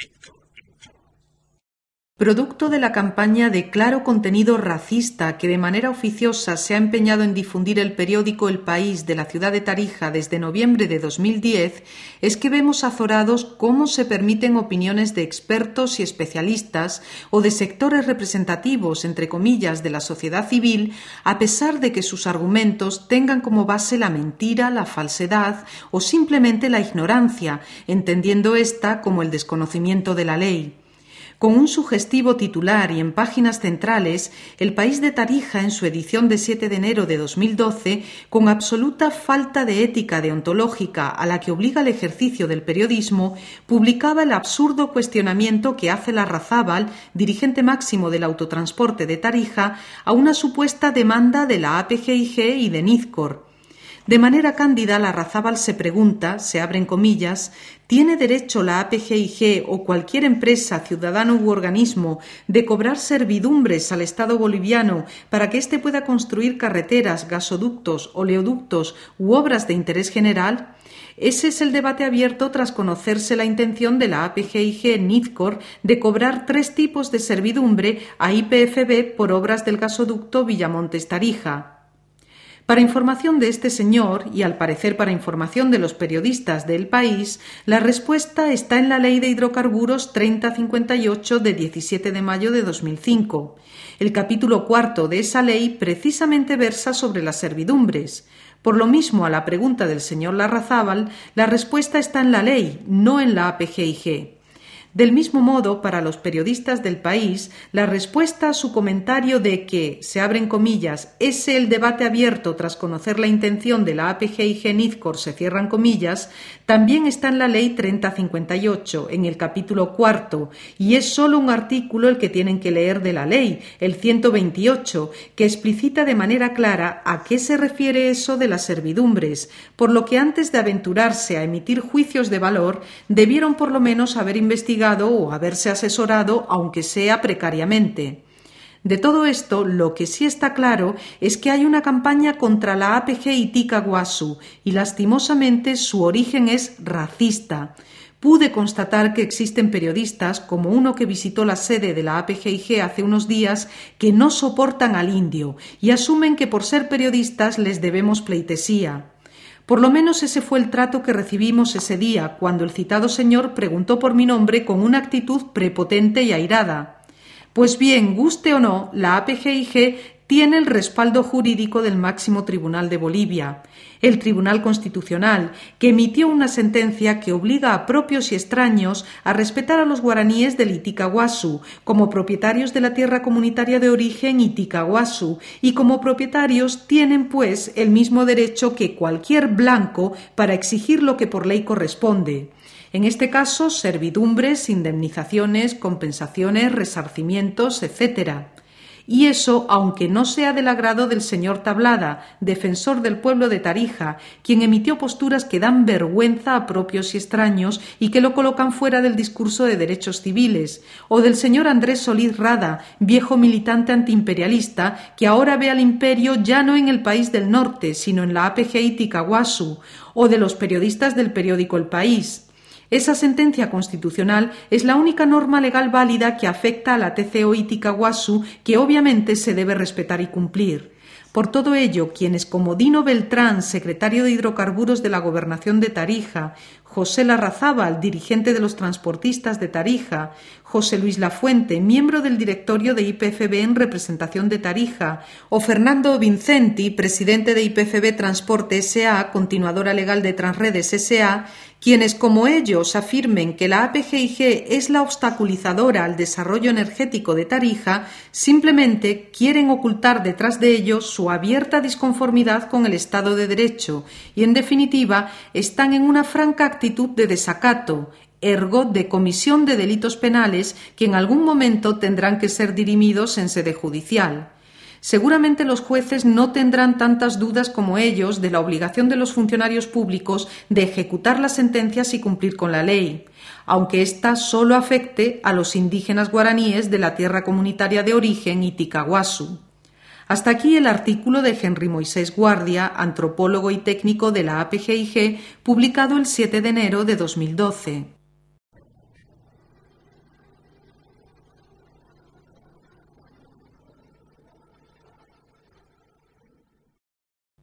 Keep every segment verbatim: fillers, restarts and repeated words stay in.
Producto de la campaña de claro contenido racista que de manera oficiosa se ha empeñado en difundir el periódico El País de la ciudad de Tarija desde noviembre de dos mil diez, es que vemos azorados cómo se permiten opiniones de expertos y especialistas o de sectores representativos, entre comillas, de la sociedad civil, a pesar de que sus argumentos tengan como base la mentira, la falsedad o simplemente la ignorancia, entendiendo ésta como el desconocimiento de la ley. Con un sugestivo titular y en páginas centrales, El País de Tarija, en su edición de siete de enero de dos mil doce, con absoluta falta de ética deontológica a la que obliga el ejercicio del periodismo, publicaba el absurdo cuestionamiento que hace Larrazábal, dirigente máximo del autotransporte de Tarija, a una supuesta demanda de la A P G I G y de Nizcor. De manera cándida, Larrazábal se pregunta, se abren comillas, ¿tiene derecho la A P G I G o cualquier empresa, ciudadano u organismo de cobrar servidumbres al Estado boliviano para que éste pueda construir carreteras, gasoductos, oleoductos u obras de interés general? Ese es el debate abierto tras conocerse la intención de la A P G I G Nizcor de cobrar tres tipos de servidumbre a Y P F B por obras del gasoducto Villamontes-Tarija. Para información de este señor, y al parecer para información de los periodistas del País, la respuesta está en la Ley de Hidrocarburos treinta cincuenta y ocho de diecisiete de mayo de dos mil cinco. El capítulo cuarto de esa ley precisamente versa sobre las servidumbres. Por lo mismo, a la pregunta del señor Larrazábal, la respuesta está en la ley, no en la A P G I G. Del mismo modo, para los periodistas del País, la respuesta a su comentario de que, se abren comillas, es el debate abierto tras conocer la intención de la A P G I G Nizcor, se cierran comillas, también está en la Ley treinta cincuenta y ocho, en el capítulo cuarto, y es solo un artículo el que tienen que leer de la ley, el ciento veintiocho, que explicita de manera clara a qué se refiere eso de las servidumbres, por lo que antes de aventurarse a emitir juicios de valor, debieron por lo menos haber investigado o haberse asesorado, aunque sea precariamente. De todo esto, lo que sí está claro es que hay una campaña contra la A P G Itica Guasu y, lastimosamente, su origen es racista. Pude constatar que existen periodistas, como uno que visitó la sede de la A P G I G hace unos días, que no soportan al indio y asumen que por ser periodistas les debemos pleitesía. Por lo menos ese fue el trato que recibimos ese día, cuando el citado señor preguntó por mi nombre con una actitud prepotente y airada. Pues bien, guste o no, la A P G I G tiene el respaldo jurídico del máximo tribunal de Bolivia, el Tribunal Constitucional, que emitió una sentencia que obliga a propios y extraños a respetar a los guaraníes del Itica Guasu como propietarios de la tierra comunitaria de origen Itica Guasu, y como propietarios tienen pues el mismo derecho que cualquier blanco para exigir lo que por ley corresponde. En este caso, servidumbres, indemnizaciones, compensaciones, resarcimientos, etcétera. Y eso, aunque no sea del agrado del señor Tablada, defensor del pueblo de Tarija, quien emitió posturas que dan vergüenza a propios y extraños y que lo colocan fuera del discurso de derechos civiles, o del señor Andrés Solís Rada, viejo militante antiimperialista, que ahora ve al imperio ya no en el País del Norte, sino en la A P G Itica Guasu, o de los periodistas del periódico El País. Esa sentencia constitucional es la única norma legal válida que afecta a la T C O Itica Guasu, que obviamente se debe respetar y cumplir. Por todo ello, quienes como Dino Beltrán, secretario de Hidrocarburos de la Gobernación de Tarija, José Larrazábal, dirigente de los transportistas de Tarija, José Luis Lafuente, miembro del directorio de Y P F B en representación de Tarija, o Fernando Vincenti, presidente de Y P F B Transporte S A, continuadora legal de Transredes S A, quienes como ellos afirmen que la A P G I G es la obstaculizadora al desarrollo energético de Tarija, simplemente quieren ocultar detrás de ellos su abierta disconformidad con el Estado de Derecho y, en definitiva, están en una franca actitud de desacato, ergo de comisión de delitos penales que en algún momento tendrán que ser dirimidos en sede judicial. Seguramente los jueces no tendrán tantas dudas como ellos de la obligación de los funcionarios públicos de ejecutar las sentencias y cumplir con la ley, aunque ésta solo afecte a los indígenas guaraníes de la tierra comunitaria de origen Itica Guasu. Hasta aquí el artículo de Henry Moisés Guardia, antropólogo y técnico de la A P G I G, publicado el siete de enero de dos mil doce.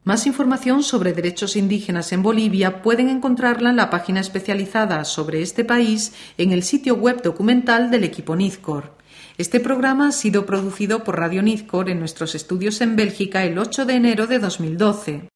Más información sobre derechos indígenas en Bolivia pueden encontrarla en la página especializada sobre este país en el sitio web documental del equipo Nizcor. Este programa ha sido producido por Radio Nizcor en nuestros estudios en Bélgica el ocho de enero de dos mil doce.